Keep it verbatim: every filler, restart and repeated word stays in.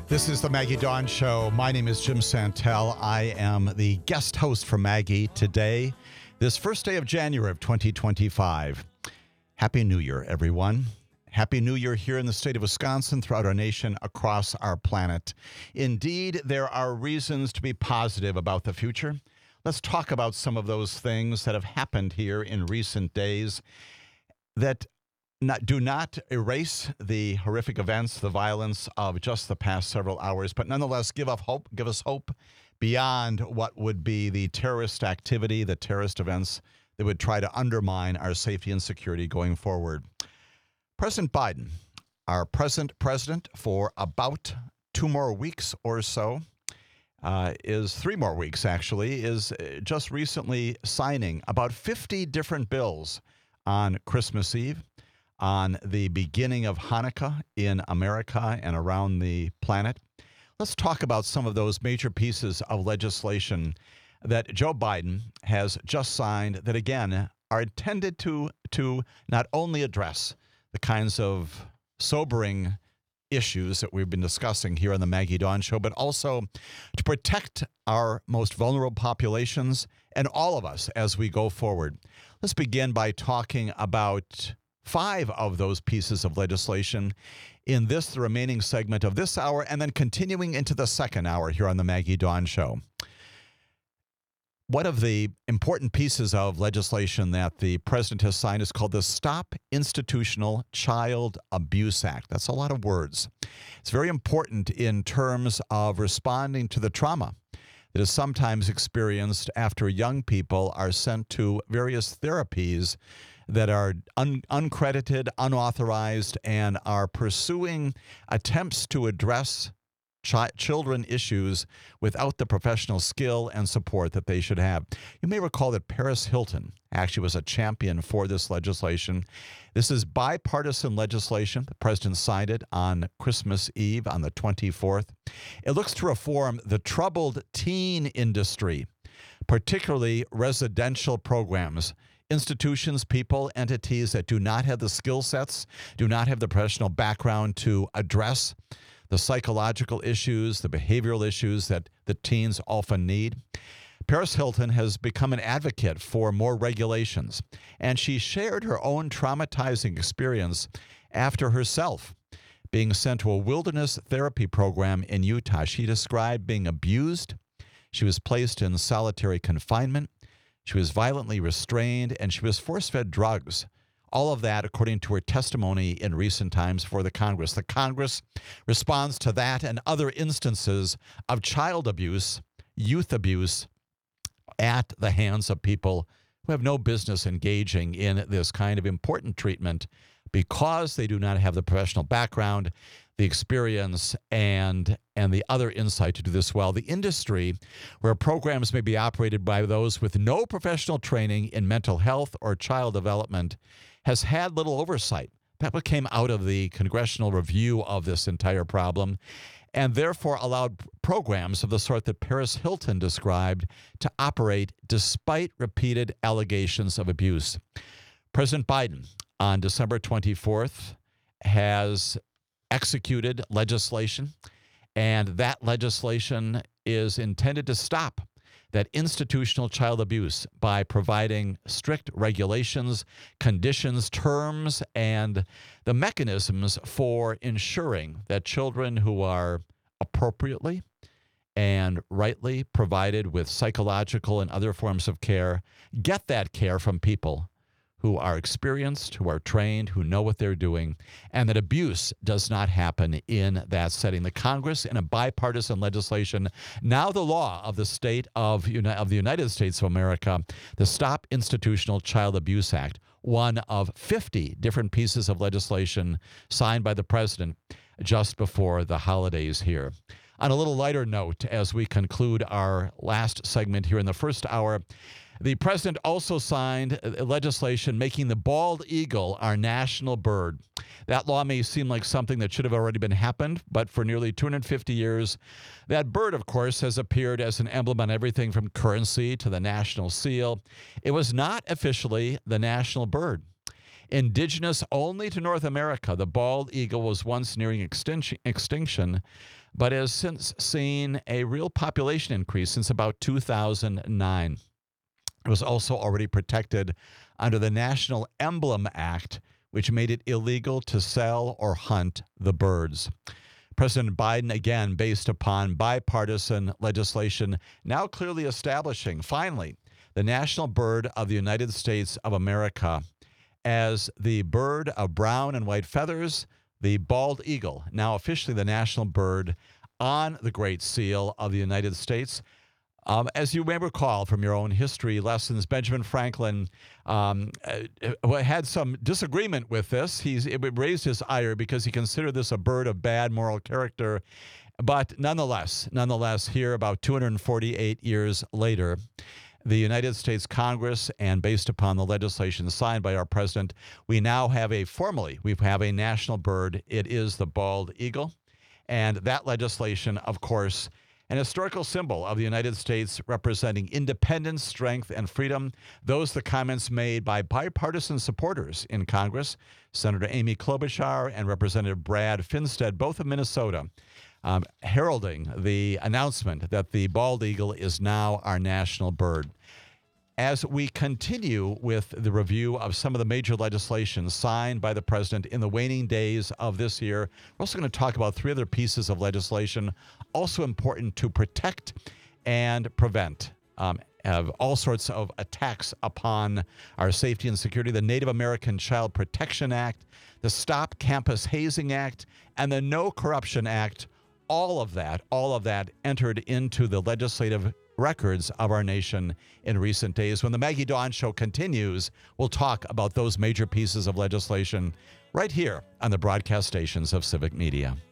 This is the Maggie Dawn Show. My name is Jim Santel. I am the guest host for Maggie today, this first day of January of twenty twenty-five. Happy New Year, everyone. Happy New Year here in the state of Wisconsin, throughout our nation, across our planet. Indeed, there are reasons to be positive about the future. Let's talk about some of those things that have happened here in recent days that Not, do not erase the horrific events, the violence of just the past several hours, but nonetheless give up hope, give us hope beyond what would be the terrorist activity, the terrorist events that would try to undermine our safety and security going forward. President Biden, our present president for about two more weeks or so, uh, is three more weeks actually, is just recently signing about fifty different bills on Christmas Eve, on the beginning of Hanukkah in America and around the planet. Let's talk about some of those major pieces of legislation that Joe Biden has just signed that, again, are intended to, to not only address the kinds of sobering issues that we've been discussing here on the Maggie Dawn Show, but also to protect our most vulnerable populations and all of us as we go forward. Let's begin by talking about five of those pieces of legislation in this, the remaining segment of this hour, and then continuing into the second hour here on the Maggie Dawn Show. One of the important pieces of legislation that the president has signed is called the Stop Institutional Child Abuse Act. That's a lot of words. It's very important in terms of responding to the trauma that is sometimes experienced after young people are sent to various therapies that are un- uncredited, unauthorized, and are pursuing attempts to address chi- children issues without the professional skill and support that they should have. You may recall that Paris Hilton actually was a champion for this legislation. This is bipartisan legislation. The president signed it on Christmas Eve on the twenty-fourth. It looks to reform the troubled teen industry, particularly residential programs. Institutions, people, entities that do not have the skill sets, do not have the professional background to address the psychological issues, the behavioral issues that the teens often need. Paris Hilton has become an advocate for more regulations, and she shared her own traumatizing experience after herself being sent to a wilderness therapy program in Utah. She described being abused. She was placed in solitary confinement. She was violently restrained, and she was force-fed drugs. All of that, according to her testimony in recent times for the Congress. The Congress responds to that and other instances of child abuse, youth abuse, at the hands of people who have no business engaging in this kind of important treatment because they do not have the professional background, the experience, and and the other insight to do this well. The industry, where programs may be operated by those with no professional training in mental health or child development, has had little oversight. That what came out of the congressional review of this entire problem, and therefore allowed programs of the sort that Paris Hilton described to operate despite repeated allegations of abuse. President Biden, on December twenty-fourth, has executed legislation, and that legislation is intended to stop that institutional child abuse by providing strict regulations, conditions, terms, and the mechanisms for ensuring that children who are appropriately and rightly provided with psychological and other forms of care get that care from people who are experienced, who are trained, who know what they're doing, and that abuse does not happen in that setting. The Congress, in a bipartisan legislation, now the law of the state of, of the United States of America, the Stop Institutional Child Abuse Act, one of fifty different pieces of legislation signed by the president just before the holidays here. On a little lighter note, as we conclude our last segment here in the first hour, the president also signed legislation making the bald eagle our national bird. That law may seem like something that should have already been happened, but for nearly two hundred fifty years, that bird, of course, has appeared as an emblem on everything from currency to the national seal. It was not officially the national bird. Indigenous only to North America, the bald eagle was once nearing extinction, extinction but has since seen a real population increase since about two thousand nine. It was also already protected under the National Emblem Act, which made it illegal to sell or hunt the birds. President Biden, again, based upon bipartisan legislation, now clearly establishing, finally, the national bird of the United States of America as the bird of brown and white feathers, the bald eagle, now officially the national bird on the Great Seal of the United States. Um, as you may recall from your own history lessons, Benjamin Franklin um, uh, had some disagreement with this. He's, it raised his ire because he considered this a bird of bad moral character. But nonetheless, nonetheless, here about two hundred forty-eight years later, the United States Congress, and based upon the legislation signed by our president, we now have a formally, we have a national bird. It is the bald eagle. And that legislation, of course, an historical symbol of the United States representing independence, strength, and freedom. Those the comments made by bipartisan supporters in Congress, Senator Amy Klobuchar and Representative Brad Finstad, both of Minnesota, um, heralding the announcement that the bald eagle is now our national bird. As we continue with the review of some of the major legislation signed by the president in the waning days of this year, we're also going to talk about three other pieces of legislation also important to protect and prevent um, of all sorts of attacks upon our safety and security. The Native American Child Protection Act, the Stop Campus Hazing Act, and the No Corruption Act. All of that, all of that entered into the legislative records of our nation in recent days. When the Maggie Dawn Show continues, we'll talk about those major pieces of legislation right here on the broadcast stations of Civic Media.